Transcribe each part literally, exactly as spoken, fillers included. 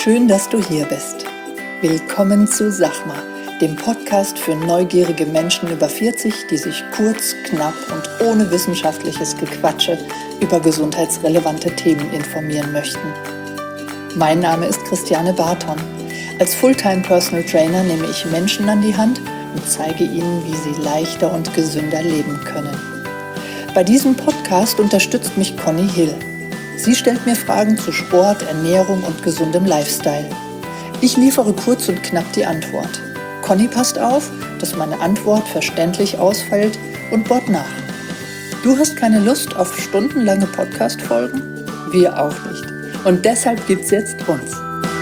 Schön, dass du hier bist. Willkommen zu Sachma, dem Podcast für neugierige Menschen über vierzig, die sich kurz, knapp und ohne wissenschaftliches Gequatsche über gesundheitsrelevante Themen informieren möchten. Mein Name ist Christiane Barton. Als Fulltime Personal Trainer nehme ich Menschen an die Hand und zeige ihnen, wie sie leichter und gesünder leben können. Bei diesem Podcast unterstützt mich Conny Hill. Sie stellt mir Fragen zu Sport, Ernährung und gesundem Lifestyle. Ich liefere kurz und knapp die Antwort. Conny passt auf, dass meine Antwort verständlich ausfällt und bohrt nach. Du hast keine Lust auf stundenlange Podcast-Folgen? Wir auch nicht. Und deshalb gibt's jetzt uns.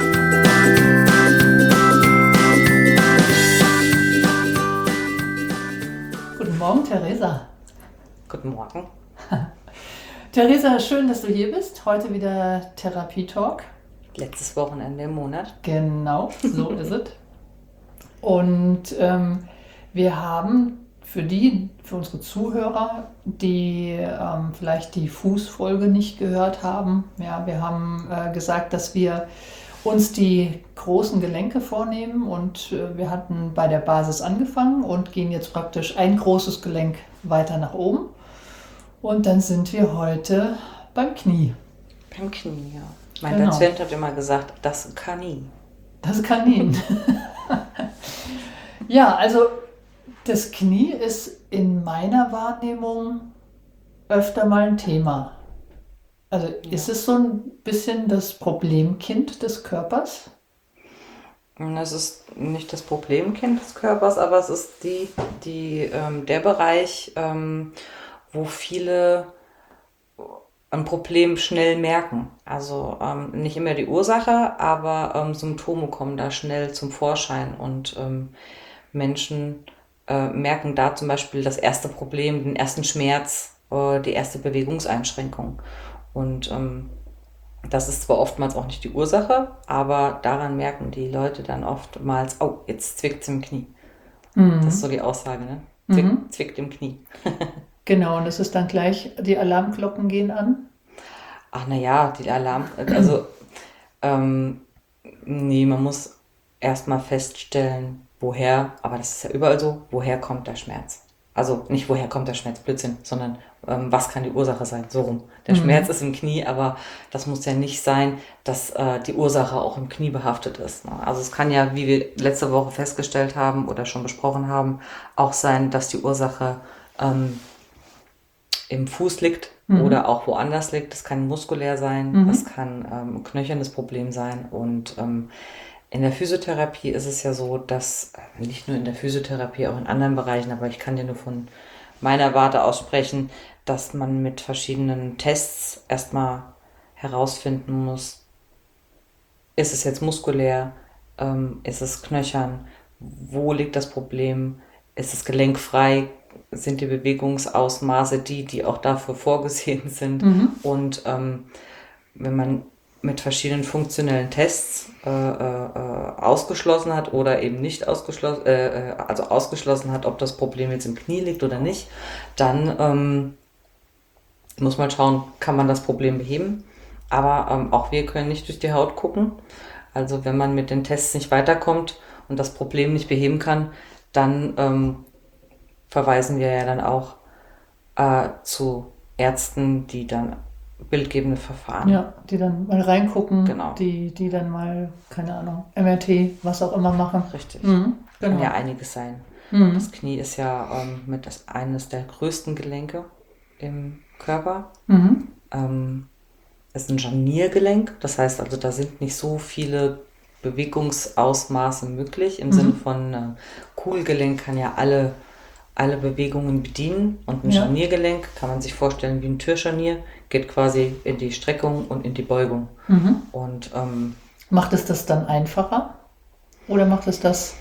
Guten Morgen, Theresa. Guten Morgen. Theresa, schön, dass du hier bist. Heute wieder Therapie-Talk. Letztes Wochenende im Monat. Genau, so ist es. Und ähm, wir haben für die, für unsere Zuhörer, die ähm, vielleicht die Fußfolge nicht gehört haben, ja, wir haben äh, gesagt, dass wir uns die großen Gelenke vornehmen und äh, wir hatten bei der Basis angefangen und gehen jetzt praktisch ein großes Gelenk weiter nach oben. Und dann sind wir heute beim Knie. Beim Knie, ja. Mein Genau. Patient hat immer gesagt, das Knie. Das Kanin. Ja, also das Knie ist in meiner Wahrnehmung öfter mal ein Thema. Also Ja. ist es so ein bisschen das Problemkind des Körpers? Es ist nicht das Problemkind des Körpers, aber es ist die, die, ähm, der Bereich, ähm, wo viele ein Problem schnell merken. Also ähm, nicht immer die Ursache, aber ähm, Symptome kommen da schnell zum Vorschein und ähm, Menschen äh, merken da zum Beispiel das erste Problem, den ersten Schmerz, äh, die erste Bewegungseinschränkung. Und ähm, das ist zwar oftmals auch nicht die Ursache, aber daran merken die Leute dann oftmals, oh, jetzt zwickt es im Knie. Mhm. Das ist so die Aussage, ne? Zwick, Mhm. Zwickt im Knie. Genau, und es ist dann gleich, die Alarmglocken gehen an. Ach naja, die Alarm, also ähm, nee, man muss erstmal feststellen, woher, aber das ist ja überall so, woher kommt der Schmerz? Also nicht woher kommt der Schmerz, Blödsinn, sondern ähm, was kann die Ursache sein? So rum. Der Mhm. Schmerz ist im Knie, aber das muss ja nicht sein, dass äh, die Ursache auch im Knie behaftet ist. Ne? Also es kann ja, wie wir letzte Woche festgestellt haben oder schon besprochen haben, auch sein, dass die Ursache ähm, im Fuß liegt Mhm. oder auch woanders liegt. Das kann muskulär sein, Mhm. das kann ähm, ein knöchernes Problem sein. Und ähm, in der Physiotherapie ist es ja so, dass, äh, nicht nur in der Physiotherapie, auch in anderen Bereichen, aber ich kann dir nur von meiner Warte aus sprechen, dass man mit verschiedenen Tests erstmal herausfinden muss, ist es jetzt muskulär, ähm, ist es knöchern, wo liegt das Problem, ist es gelenkfrei, sind die Bewegungsausmaße die, die auch dafür vorgesehen sind. Mhm. Und ähm, wenn man mit verschiedenen funktionellen Tests äh, äh, ausgeschlossen hat oder eben nicht ausgeschlossen, äh, also ausgeschlossen hat, ob das Problem jetzt im Knie liegt oder nicht, dann ähm, muss man schauen, kann man das Problem beheben. Aber ähm, auch wir können nicht durch die Haut gucken. Also wenn man mit den Tests nicht weiterkommt und das Problem nicht beheben kann, dann ähm, verweisen wir ja dann auch äh, zu Ärzten, die dann bildgebende Verfahren. Ja, die dann mal reingucken, Genau. die, die dann mal, keine Ahnung, M R T, was auch immer machen. Richtig. Mhm. Kann Genau. ja einiges sein. Mhm. Das Knie ist ja ähm, mit das, eines der größten Gelenke im Körper. Mhm. Ähm, ist ein Scharniergelenk, das heißt also, da sind nicht so viele Bewegungsausmaße möglich. Im Mhm. Sinne von äh, Kugelgelenk kann ja alle, alle Bewegungen bedienen und ein Ja. Scharniergelenk kann man sich vorstellen wie ein Türscharnier, geht quasi in die Streckung und in die Beugung. Mhm. Und ähm, Macht es das dann einfacher oder macht es das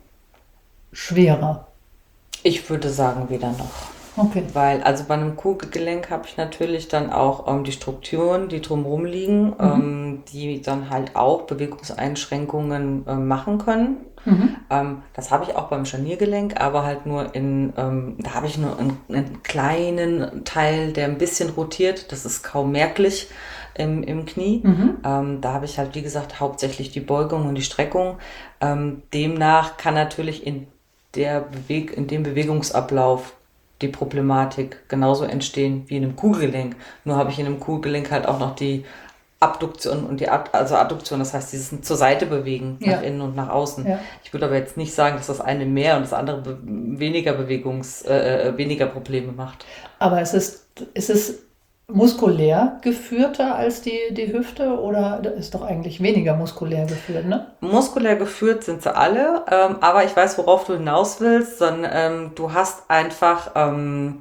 schwerer? ich würde sagen, weder noch. Okay. Weil, also bei einem Kugelgelenk habe ich natürlich dann auch ähm, die Strukturen, die drumherum liegen, Mhm. ähm, die dann halt auch Bewegungseinschränkungen ähm, machen können. Mhm. Ähm, das habe ich auch beim Scharniergelenk, aber halt nur in, ähm, da habe ich nur einen, einen kleinen Teil, der ein bisschen rotiert, das ist kaum merklich. im, im Knie. Mhm. Ähm, da habe ich halt, wie gesagt, hauptsächlich die Beugung und die Streckung. Ähm, demnach kann natürlich in, der Beweg- in dem Bewegungsablauf die Problematik genauso entstehen wie in einem Kuhgelenk. Nur habe ich in einem Kuhgelenk halt auch noch die Abduktion und die Ad, also Adduktion, das heißt dieses zur Seite bewegen, Ja. nach innen und nach außen. Ja. Ich würde aber jetzt nicht sagen, dass das eine mehr und das andere be- weniger Bewegungs, äh, weniger Probleme macht. Aber es ist, ist es muskulär geführter als die, die Hüfte oder ist doch eigentlich weniger muskulär geführt, ne? Muskulär geführt sind sie alle, ähm, aber ich weiß, worauf du hinaus willst, sondern ähm, du hast einfach ähm,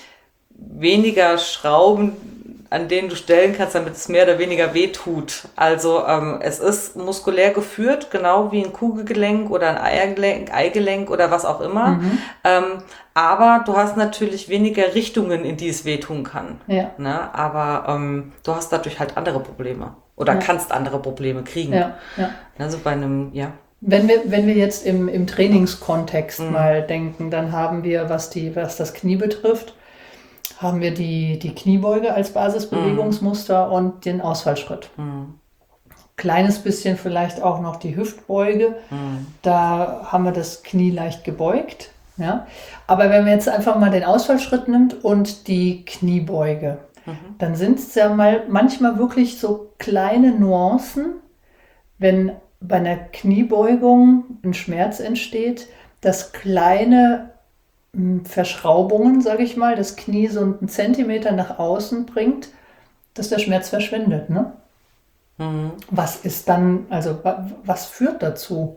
weniger Schrauben, an denen du stellen kannst, damit es mehr oder weniger weh tut. Also ähm, es ist muskulär geführt, genau wie ein Kugelgelenk oder ein Eiergelenk, Eigelenk oder was auch immer. Mhm. Ähm, aber du hast natürlich weniger Richtungen, in die es wehtun kann. Ja. Ne? Aber ähm, du hast dadurch halt andere Probleme. Oder Ja. kannst andere Probleme kriegen. Ja, ja. Also bei einem, ja. Wenn wir, wenn wir jetzt im, im Trainingskontext Mhm. mal denken, dann haben wir, was, die, was das Knie betrifft, haben wir die, die Kniebeuge als Basisbewegungsmuster und den Ausfallschritt. Mhm. Kleines bisschen vielleicht auch noch die Hüftbeuge. Mhm. Da haben wir das Knie leicht gebeugt. Ja? Aber wenn man jetzt einfach mal den Ausfallschritt nimmt und die Kniebeuge, Mhm. dann sind es ja mal manchmal wirklich so kleine Nuancen, wenn bei einer Kniebeugung ein Schmerz entsteht, dass kleine mh, Verschraubungen, sage ich mal, das Knie so einen Zentimeter nach außen bringt, dass der Schmerz verschwindet. Ne? Mhm. Was ist dann, also wa- was führt dazu?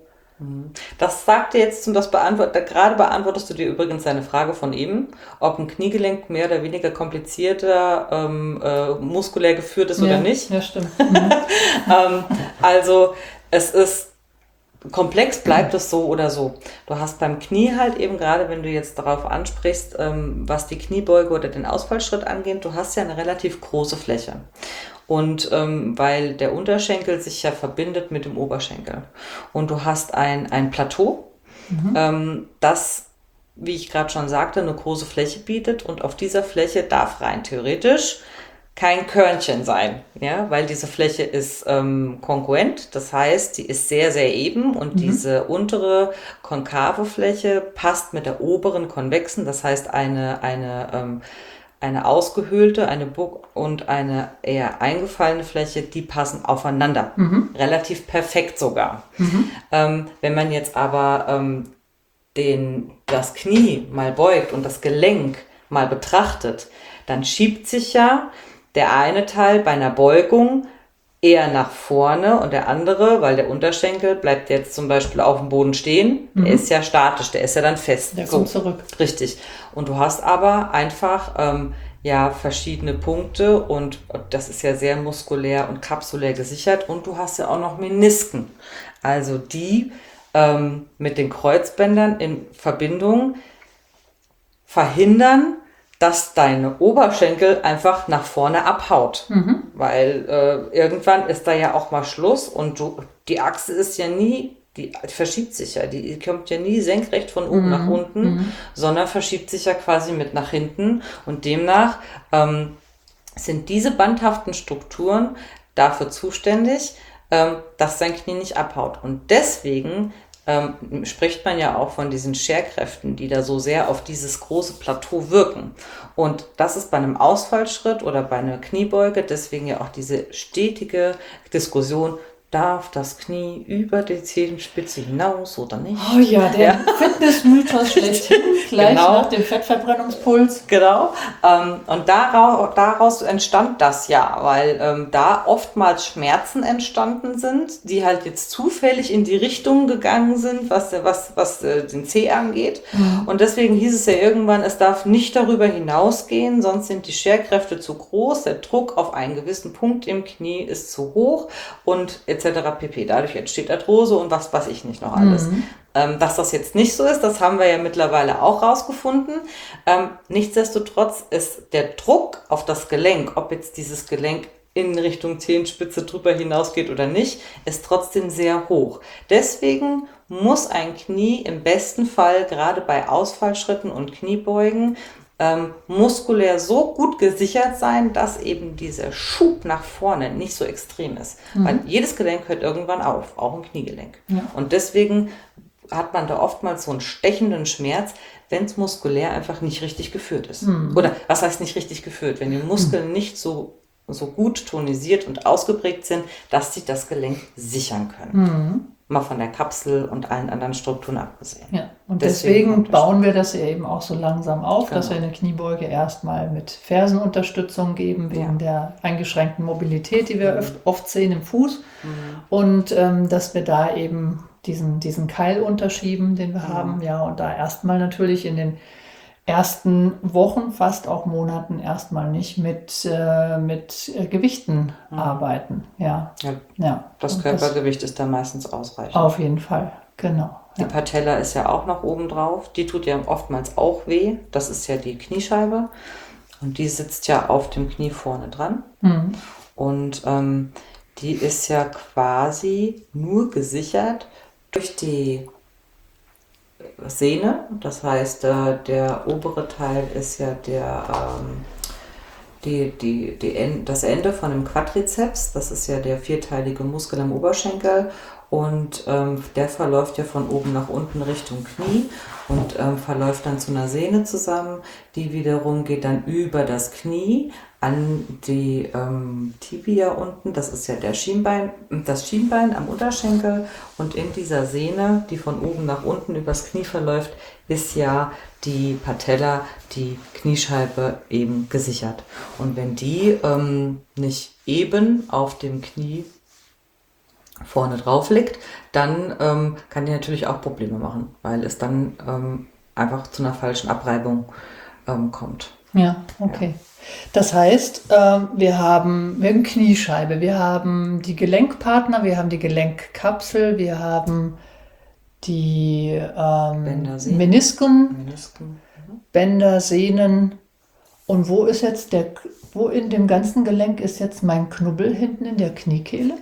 Das sagt dir jetzt und das beantwortet, gerade beantwortest du dir übrigens deine Frage von eben, ob ein Kniegelenk mehr oder weniger komplizierter, ähm, äh, muskulär geführt ist oder Ja, nicht. ja, stimmt. Mhm. Ähm, also es ist komplex, bleibt es so oder so. Du hast beim Knie halt eben, gerade wenn du jetzt darauf ansprichst, ähm, was die Kniebeuge oder den Ausfallschritt angeht, du hast ja eine relativ große Fläche. Und ähm, weil der Unterschenkel sich ja verbindet mit dem Oberschenkel. Und du hast ein, ein Plateau, ähm, das, wie ich gerade schon sagte, eine große Fläche bietet. Und auf dieser Fläche darf rein theoretisch kein Körnchen sein, ja, weil diese Fläche ist ähm, kongruent, das heißt, die ist sehr, sehr eben und diese untere konkave Fläche passt mit der oberen konvexen, das heißt eine, eine, ähm, eine ausgehöhlte, eine Bug- und eine eher eingefallene Fläche, die passen aufeinander, relativ perfekt sogar. Ähm, wenn man jetzt aber ähm, den, das Knie mal beugt und das Gelenk mal betrachtet, dann schiebt sich ja der eine Teil bei einer Beugung eher nach vorne und der andere, weil der Unterschenkel bleibt jetzt zum Beispiel auf dem Boden stehen, der ist ja statisch, der ist ja dann fest. Der kommt zurück. Richtig. Und du hast aber einfach ähm, ja verschiedene Punkte und das ist ja sehr muskulär und kapsulär gesichert und du hast ja auch noch Menisken. Also die ähm, mit den Kreuzbändern in Verbindung verhindern, dass deine Oberschenkel einfach nach vorne abhaut. Mhm. Weil äh, irgendwann ist da ja auch mal Schluss und du, die Achse ist ja nie, die, die verschiebt sich ja, die kommt ja nie senkrecht von oben nach unten, sondern verschiebt sich ja quasi mit nach hinten und demnach ähm, sind diese bandhaften Strukturen dafür zuständig, ähm, dass dein Knie nicht abhaut. Und deswegen ähm, spricht man ja auch von diesen Scherkräften, die da so sehr auf dieses große Plateau wirken. Und das ist bei einem Ausfallschritt oder bei einer Kniebeuge deswegen ja auch diese stetige Diskussion, darf das Knie über die Zehenspitze hinaus oder nicht? Oh ja, der Fitnessmythos schlechthin, gleich Genau. nach dem Fettverbrennungspuls. Genau. Ähm, und daraus, daraus entstand das ja, weil ähm, da oftmals Schmerzen entstanden sind, die halt jetzt zufällig in die Richtung gegangen sind, was, was, was äh, den Zeh angeht. Mhm. Und deswegen hieß es ja irgendwann, es darf nicht darüber hinausgehen, sonst sind die Scherkräfte zu groß, der Druck auf einen gewissen Punkt im Knie ist zu hoch und et cetera pp. Dadurch entsteht Arthrose und was weiß ich nicht noch alles. Mhm. Ähm, dass das jetzt nicht so ist, das haben wir ja mittlerweile auch rausgefunden. Ähm, nichtsdestotrotz ist der Druck auf das Gelenk, ob jetzt dieses Gelenk in Richtung Zehenspitze drüber hinausgeht oder nicht, ist trotzdem sehr hoch. Deswegen muss ein Knie im besten Fall gerade bei Ausfallschritten und Kniebeugen ähm, muskulär so gut gesichert sein, dass eben dieser Schub nach vorne nicht so extrem ist. Mhm. Weil jedes Gelenk hört irgendwann auf, auch ein Kniegelenk. Ja. Und deswegen hat man da oftmals so einen stechenden Schmerz, wenn es muskulär einfach nicht richtig geführt ist. Mhm. Oder was heißt nicht richtig geführt? Wenn die Muskeln mhm. nicht so, so gut tonisiert und ausgeprägt sind, dass sie das Gelenk sichern können. Mhm. Mal von der Kapsel und allen anderen Strukturen abgesehen. Ja, und deswegen, deswegen bauen wir das ja eben auch so langsam auf, genau. dass wir eine Kniebeuge erstmal mit Fersenunterstützung geben, wegen ja. der eingeschränkten Mobilität, die wir mhm. oft sehen im Fuß. Mhm. Und ähm, dass wir da eben diesen, diesen Keil unterschieben, den wir mhm. haben. Ja, und da erstmal natürlich in den ersten Wochen, fast auch Monaten erstmal nicht mit, äh, mit äh, Gewichten mhm. arbeiten. Ja. Ja, ja. Das und Körpergewicht das ist da meistens ausreichend. Auf jeden Fall, genau. Die ja. Patella ist ja auch noch oben drauf. Die tut ja oftmals auch weh. Das ist ja die Kniescheibe. Und die sitzt ja auf dem Knie vorne dran. Mhm. Und ähm, die ist ja quasi nur gesichert durch die Sehne, das heißt, äh, der obere Teil ist ja der, ähm, die, die, die en- das Ende von dem Quadrizeps, das ist ja der vierteilige Muskel am Oberschenkel und ähm, der verläuft ja von oben nach unten Richtung Knie und ähm, verläuft dann zu einer Sehne zusammen, die wiederum geht dann über das Knie an die ähm, Tibia unten, das ist ja der Schienbein, das Schienbein am Unterschenkel und in dieser Sehne, die von oben nach unten übers Knie verläuft, ist ja die Patella, die Kniescheibe eben gesichert. Und wenn die ähm, nicht eben auf dem Knie vorne drauf liegt, dann ähm, kann die natürlich auch Probleme machen, weil es dann ähm, einfach zu einer falschen Abreibung ähm, kommt. Ja, okay. Ja. Das heißt, äh, wir haben, wir haben Kniescheibe, wir haben die Gelenkpartner, wir haben die Gelenkkapsel, wir haben die ähm, Bänder, Sehnen. Menisken, Menisken. Mhm. Bänder, Sehnen. Und wo ist jetzt der, wo in dem ganzen Gelenk ist jetzt mein Knubbel hinten in der Kniekehle?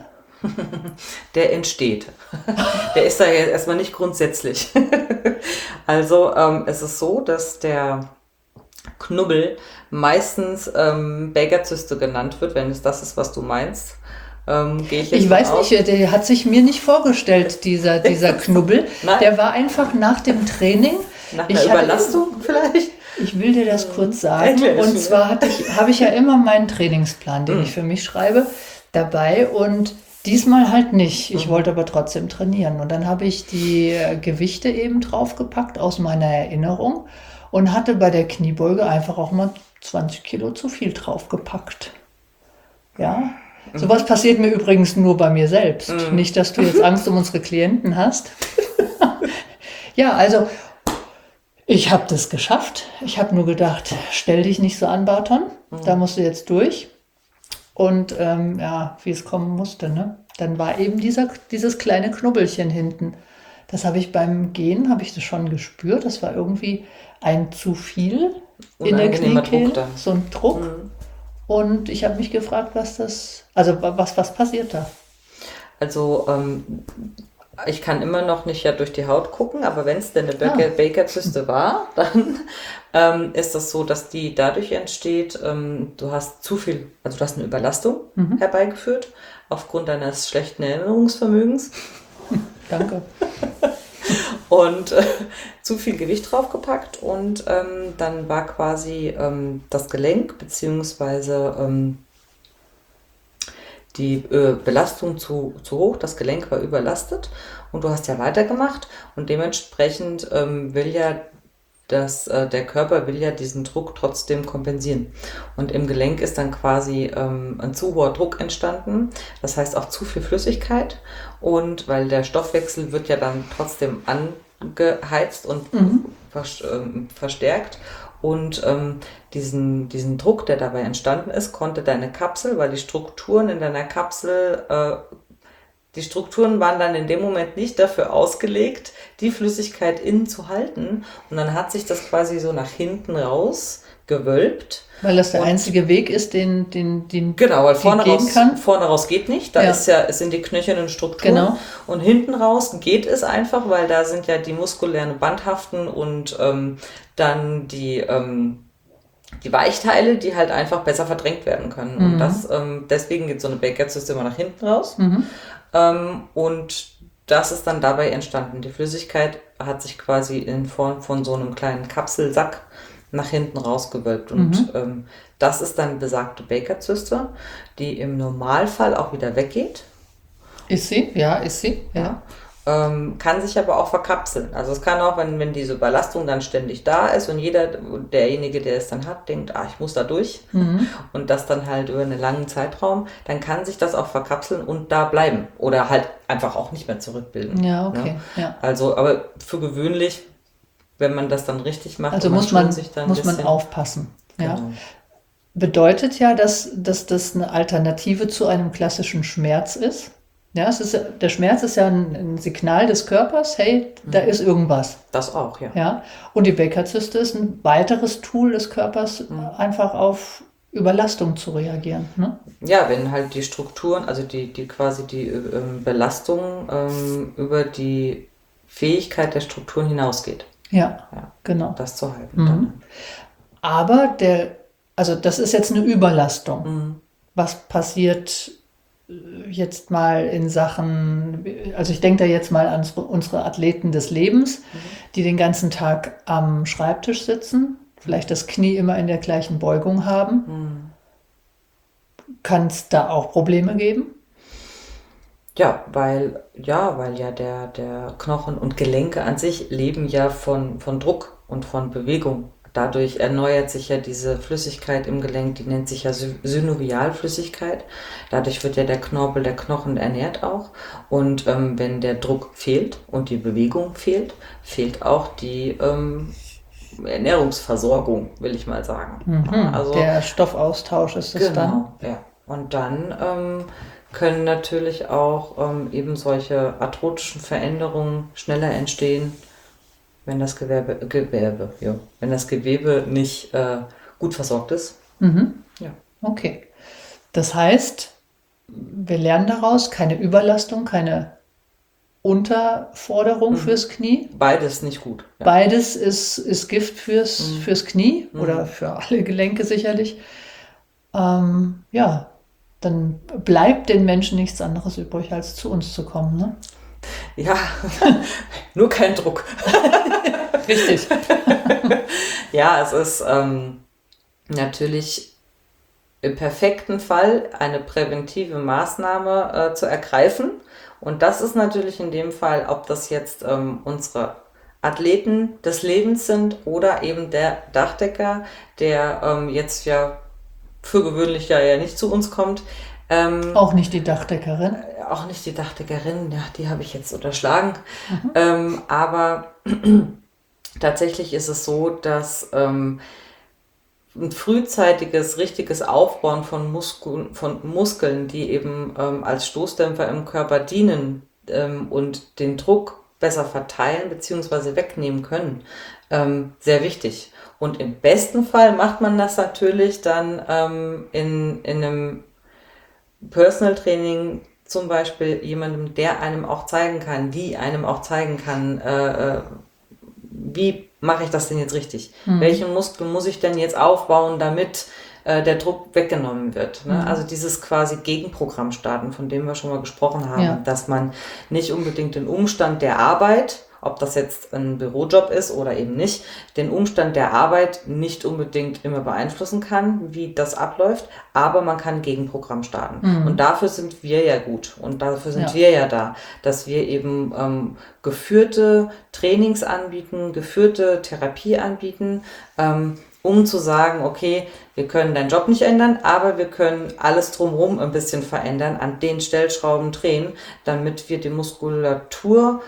Der entsteht. Der ist da jetzt erstmal nicht grundsätzlich. Also ähm, es ist so, dass der Knubbel meistens ähm, Baker-Zyste genannt wird, wenn es das ist, was du meinst. Ähm, gehe ich jetzt ich weiß aus. nicht, der hat sich mir nicht vorgestellt, dieser, dieser Knubbel. Der war einfach nach dem Training. Nach einer ich Überlastung hatte, vielleicht? Ich will dir das kurz sagen. Und zwar hatte ich, habe ich ja immer meinen Trainingsplan, den mhm. ich für mich schreibe, dabei und diesmal halt nicht. Ich mhm. wollte aber trotzdem trainieren. Und dann habe ich die Gewichte eben draufgepackt aus meiner Erinnerung und hatte bei der Kniebeuge einfach auch mal zwanzig Kilo zu viel draufgepackt. Ja, mhm. sowas passiert mir übrigens nur bei mir selbst. Mhm. Nicht, dass du jetzt Angst um unsere Klienten hast. Ja, also ich habe das geschafft. Ich habe nur gedacht, stell dich nicht so an, Barton. Mhm. Da musst du jetzt durch. Und ähm, ja, wie es kommen musste, ne? Dann war eben dieser, dieses kleine Knubbelchen hinten. Das habe ich beim Gehen, habe ich das schon gespürt. Das war irgendwie ein zu viel in der Kniekehle, so ein Druck. Mhm. Und ich habe mich gefragt, was das, also was, was passiert da? Also ähm, ich kann immer noch nicht ja durch die Haut gucken, aber wenn es denn eine ah. Baker-Zyste war, dann ähm, ist das so, dass die dadurch entsteht, ähm, du hast zu viel, also du hast eine Überlastung mhm. herbeigeführt, aufgrund deines schlechten Erinnerungsvermögens. Danke. Und äh, zu viel Gewicht draufgepackt und ähm, dann war quasi ähm, das Gelenk beziehungsweise ähm, die äh, Belastung zu, zu hoch, das Gelenk war überlastet und du hast ja weitergemacht und dementsprechend ähm, will ja das, äh, der Körper will ja diesen Druck trotzdem kompensieren. Und im Gelenk ist dann quasi ähm, ein zu hoher Druck entstanden, das heißt auch zu viel Flüssigkeit und weil der Stoffwechsel wird ja dann trotzdem angeheizt und mhm. vers- ähm, verstärkt und ähm, diesen, diesen Druck, der dabei entstanden ist, konnte deine Kapsel, weil die Strukturen in deiner Kapsel äh, Die Strukturen waren dann in dem Moment nicht dafür ausgelegt, die Flüssigkeit innen zu halten. Und dann hat sich das quasi so nach hinten raus gewölbt. Weil das der und einzige Weg ist, den, den, den genau, weil vorne gehen raus, kann. vorne raus geht nicht. Da ja. ist ja, es sind die knöchernen Strukturen. Genau. Und hinten raus geht es einfach, weil da sind ja die muskulären Bandhaften und ähm, dann die ähm, die Weichteile, die halt einfach besser verdrängt werden können. Mhm. Und das, ähm, deswegen geht so eine Baker-Zyste immer nach hinten raus. Mhm. Ähm, und das ist dann dabei entstanden. Die Flüssigkeit hat sich quasi in Form von so einem kleinen Kapselsack nach hinten rausgewölbt. Und Mhm. ähm, das ist dann besagte Baker-Zyste, die im Normalfall auch wieder weggeht. Ist sie? Ja, ist sie. Ja. Ähm, kann sich aber auch verkapseln. Also es kann auch, wenn, wenn diese Überlastung dann ständig da ist und jeder, derjenige, der es dann hat, denkt, ah, ich muss da durch Mhm. und das dann halt über einen langen Zeitraum, dann kann sich das auch verkapseln und da bleiben oder halt einfach auch nicht mehr zurückbilden. Ja, okay. Ne? Ja. Also, aber für gewöhnlich, wenn man das dann richtig macht, Also und muss man, schont sich dann ein muss man bisschen, aufpassen. Ja. genau. Bedeutet ja, dass, dass das eine Alternative zu einem klassischen Schmerz ist. Ja, es ist, ja- der Schmerz ist ja ein, ein Signal des Körpers, hey, da ist irgendwas. Das auch, ja. Ja. Und die Baker-Zyste ist ein weiteres Tool des Körpers, einfach auf Überlastung zu reagieren. Ne? Ja, wenn halt die Strukturen, also die, die quasi die ähm, Belastung ähm, über die Fähigkeit der Strukturen hinausgeht, Ja, Ja. genau. das zu halten. Mhm. Dann. Aber der, also das ist jetzt eine Überlastung. Mhm. Was passiert äh, jetzt mal in Sachen, also ich denke da jetzt mal an unsere- unsere Athleten des Lebens, die den ganzen Tag am Schreibtisch sitzen, vielleicht das Knie immer in der gleichen Beugung haben. Kann es da auch Probleme geben? Ja, weil, ja, weil ja der, der Knochen und Gelenke an sich leben ja von, von Druck und von Bewegung. Dadurch erneuert sich ja diese Flüssigkeit im Gelenk, die nennt sich ja Sy- Synovialflüssigkeit. Dadurch wird ja der Knorpel, der Knochen ernährt auch. Und ähm, wenn der Druck fehlt und die Bewegung fehlt, fehlt auch die ähm, Ernährungsversorgung, will ich mal sagen. Ja, also Der Stoffaustausch ist es dann. Genau, ja. Und dann ähm, können natürlich auch ähm, eben solche arthrotischen Veränderungen schneller entstehen, wenn das Gewerbe, Gewerbe, ja, wenn das Gewebe nicht äh, gut versorgt ist. Ja. Okay. Das heißt, wir lernen daraus keine Überlastung, keine Unterforderung fürs Knie. Beides nicht gut. Ja. Beides ist, ist Gift fürs, fürs Knie oder für alle Gelenke sicherlich. Ähm, ja, dann bleibt den Menschen nichts anderes übrig, als zu uns zu kommen. Ne? Ja, nur kein Druck. Richtig. Ja, es ist ähm, natürlich im perfekten Fall eine präventive Maßnahme äh, zu ergreifen. Und das ist natürlich in dem Fall, ob das jetzt ähm, unsere Athleten des Lebens sind oder eben der Dachdecker, der ähm, jetzt ja für gewöhnlich ja, ja nicht zu uns kommt. Ähm, Auch nicht die Dachdeckerin. auch nicht die Dachdeckerin, ja, die habe ich jetzt unterschlagen. Ähm, aber tatsächlich ist es so, dass ähm, ein frühzeitiges, richtiges Aufbauen von, Muskel, von Muskeln, die eben ähm, als Stoßdämpfer im Körper dienen ähm, und den Druck besser verteilen bzw. wegnehmen können, ähm, sehr wichtig. Und im besten Fall macht man das natürlich dann ähm, in, in einem Personal Training, zum Beispiel jemandem, der einem auch zeigen kann, die einem auch zeigen kann, äh, äh, wie mache ich das denn jetzt richtig? Mhm. Welchen Muskel muss ich denn jetzt aufbauen, damit äh, der Druck weggenommen wird? Ne? Mhm. Also dieses quasi Gegenprogramm starten, von dem wir schon mal gesprochen haben, ja. Dass man nicht unbedingt den Umstand der Arbeit, ob das jetzt ein Bürojob ist oder eben nicht, den Umstand der Arbeit nicht unbedingt immer beeinflussen kann, wie das abläuft, aber man kann ein Gegenprogramm starten. Mhm. Und dafür sind wir ja gut und dafür sind ja. wir ja da, dass wir eben ähm, geführte Trainings anbieten, geführte Therapie anbieten, ähm, um zu sagen, okay, wir können deinen Job nicht ändern, aber wir können alles drumherum ein bisschen verändern, an den Stellschrauben drehen, damit wir die Muskulatur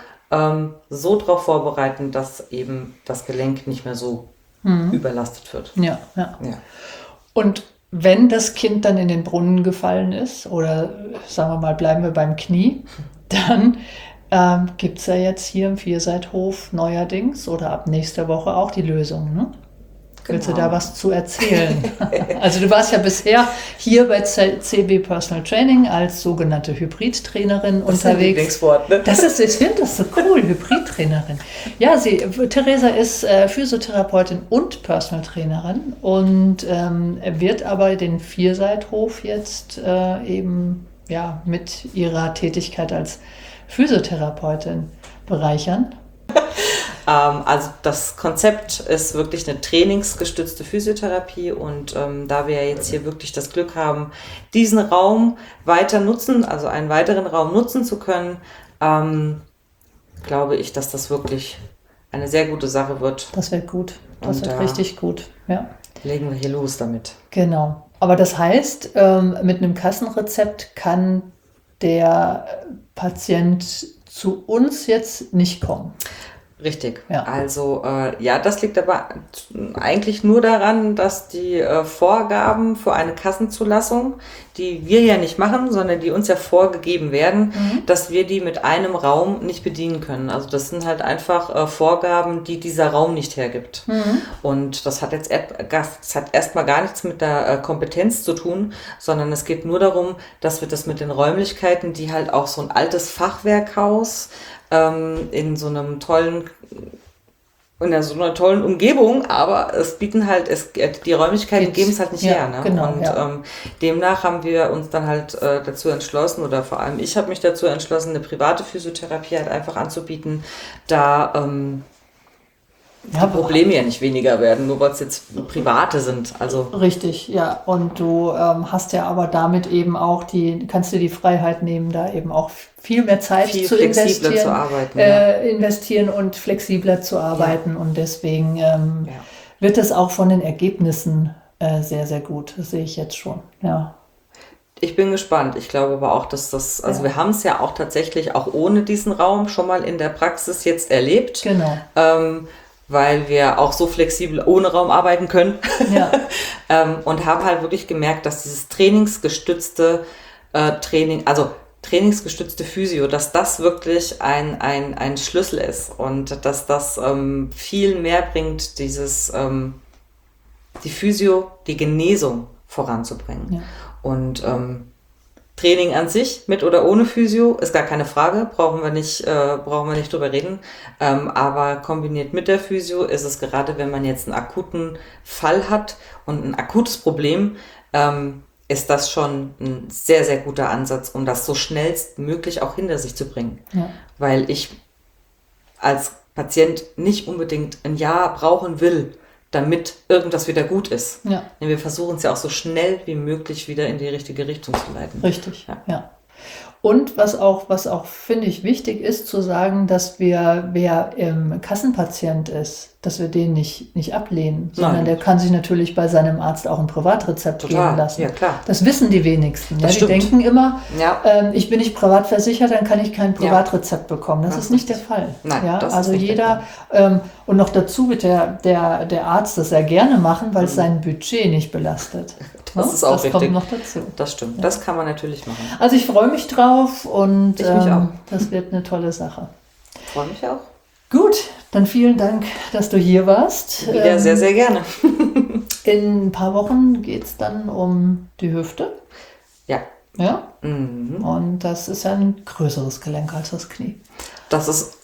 so darauf vorbereiten, dass eben das Gelenk nicht mehr so mhm. überlastet wird. Ja, ja, ja. Und wenn das Kind dann in den Brunnen gefallen ist, oder sagen wir mal, bleiben wir beim Knie, dann ähm, gibt es ja jetzt hier im Vierseithof neuerdings oder ab nächster Woche auch die Lösung, ne? Willst du Genau. da was zu erzählen? Also du warst ja bisher hier bei C B Personal Training als sogenannte Hybridtrainerin Das ist ein unterwegs. Lieblingswort, ne? Das ist, ich finde das so cool, Hybridtrainerin. Ja, sie, Theresa ist äh, Physiotherapeutin und Personal Trainerin und ähm, wird aber den Vierseithof jetzt äh, eben ja, mit ihrer Tätigkeit als Physiotherapeutin bereichern. Ähm, also das Konzept ist wirklich eine trainingsgestützte Physiotherapie und ähm, da wir jetzt hier wirklich das Glück haben, diesen Raum weiter nutzen, also einen weiteren Raum nutzen zu können, ähm, glaube ich, dass das wirklich eine sehr gute Sache wird. Das wird gut, das Und wird da richtig gut, ja. Legen wir hier los damit. Genau. Aber das heißt, ähm, mit einem Kassenrezept kann der Patient zu uns jetzt nicht kommen. Richtig. Ja. Also äh, ja, das liegt aber eigentlich nur daran, dass die äh, Vorgaben für eine Kassenzulassung, die wir ja nicht machen, sondern die uns ja vorgegeben werden, mhm. dass wir die mit einem Raum nicht bedienen können. Also das sind halt einfach äh, Vorgaben, die dieser Raum nicht hergibt. Mhm. Und das hat jetzt das hat erstmal gar nichts mit der äh, Kompetenz zu tun, sondern es geht nur darum, dass wir das mit den Räumlichkeiten, die halt auch so ein altes Fachwerkhaus in so einem tollen, in so einer tollen Umgebung, aber es bieten halt, es, die Räumlichkeiten Geht. geben es halt nicht Ja, her. Ne? genau, und ja. ähm, demnach haben wir uns dann halt äh, dazu entschlossen, oder vor allem ich habe mich dazu entschlossen, eine private Physiotherapie halt einfach anzubieten, da ähm, Ja, die Probleme ja nicht weniger werden, nur weil es jetzt private sind. Also richtig, ja. Und du ähm, hast ja aber damit eben auch die, kannst du die Freiheit nehmen, da eben auch viel mehr Zeit viel zu flexibler investieren, zu arbeiten. äh, investieren und flexibler zu arbeiten. Ja. Und deswegen ähm, ja. wird es auch von den Ergebnissen äh, sehr, sehr gut. Das sehe ich jetzt schon. Ja. Ich bin gespannt. Ich glaube aber auch, dass das, also ja. wir haben es ja auch tatsächlich auch ohne diesen Raum schon mal in der Praxis jetzt erlebt. Genau. Ähm, weil wir auch so flexibel ohne Raum arbeiten können. Ja. ähm, und haben halt wirklich gemerkt, dass dieses trainingsgestützte äh, Training, also trainingsgestützte Physio, dass das wirklich ein, ein, ein Schlüssel ist und dass das ähm, viel mehr bringt, dieses ähm, die Physio, die Genesung voranzubringen. Ja. Und ähm, Training an sich, mit oder ohne Physio, ist gar keine Frage, brauchen wir nicht, äh, brauchen wir nicht drüber reden. Ähm, aber kombiniert mit der Physio ist es gerade, wenn man jetzt einen akuten Fall hat und ein akutes Problem, ähm, ist das schon ein sehr, sehr guter Ansatz, um das so schnellstmöglich auch hinter sich zu bringen. Ja. Weil ich als Patient nicht unbedingt ein Jahr brauchen will, damit irgendwas wieder gut ist. Ja. Denn wir versuchen es ja auch so schnell wie möglich wieder in die richtige Richtung zu leiten. Richtig, ja. ja. Und was auch, was auch, finde ich, wichtig ist, zu sagen, dass wir, wer ähm, Kassenpatient ist, dass wir den nicht, nicht ablehnen, sondern Nein. der kann sich natürlich bei seinem Arzt auch ein Privatrezept Total. geben lassen. Ja, klar. Das wissen die wenigsten. Ja? Die stimmt. denken immer, ja. ähm, ich bin nicht privat versichert, dann kann ich kein Privatrezept ja. bekommen. Das, das ist nicht der Fall. Nein, ja? das Also ist nicht jeder, ähm, und noch dazu wird der, der, der Arzt das sehr gerne machen, weil es mhm. sein Budget nicht belastet. Das ja? ist auch das richtig. kommt noch dazu. Das stimmt. Ja. Das kann man natürlich machen. Also ich freue mich drauf und ich mich ähm, auch. das wird eine tolle Sache. Ich freue mich auch. Gut, dann vielen Dank, dass du hier warst. Wieder ähm, sehr, sehr gerne. In ein paar Wochen geht es dann um die Hüfte. Ja. Ja? Mhm. Und das ist ein größeres Gelenk als das Knie. Das ist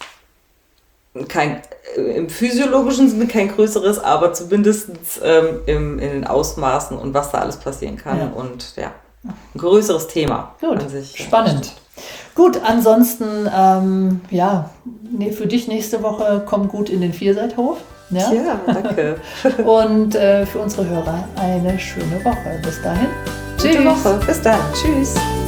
kein, im physiologischen Sinne kein größeres, aber zumindest ähm, im, in den Ausmaßen und was da alles passieren kann. Ja. Und ja, ein größeres Thema. Gut, an sich. Spannend. Gut, ansonsten, ähm, ja, für dich nächste Woche komm gut in den Vierseithof. Ja, ja danke. Und äh, für unsere Hörer eine schöne Woche. Bis dahin. Gute Woche. Bis dann. Tschüss.